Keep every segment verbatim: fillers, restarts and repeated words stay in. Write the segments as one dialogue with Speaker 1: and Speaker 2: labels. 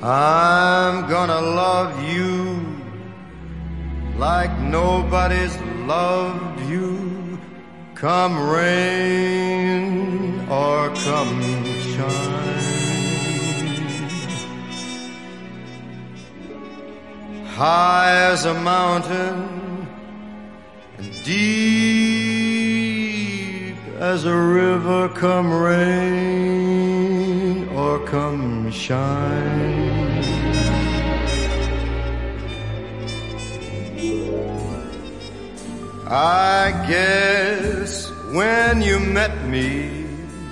Speaker 1: I'm gonna love you like nobody's loved you, come rain or come shine. High as a mountain and deep as a river, come rain or come shine. I guess when you met me,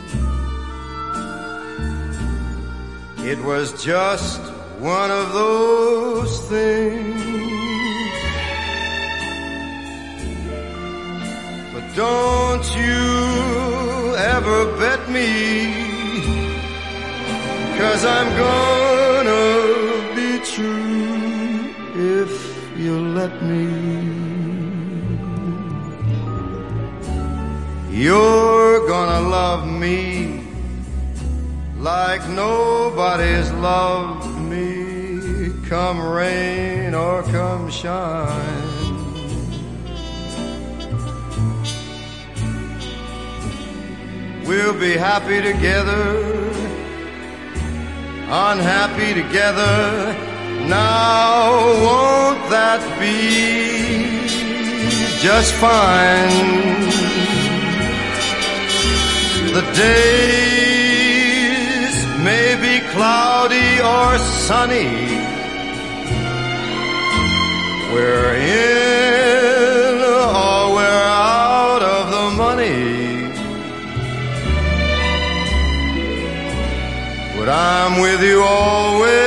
Speaker 1: it was just one of those things. But don't you ever bet me, 'cause I'm gonna be true if you let me. You're gonna love me like nobody's loved me, come rain or come shine. We'll be happy together, unhappy together. Now won't that be just fine? The days may be cloudy or sunny, we're in or we're out of the money, but I'm with you always.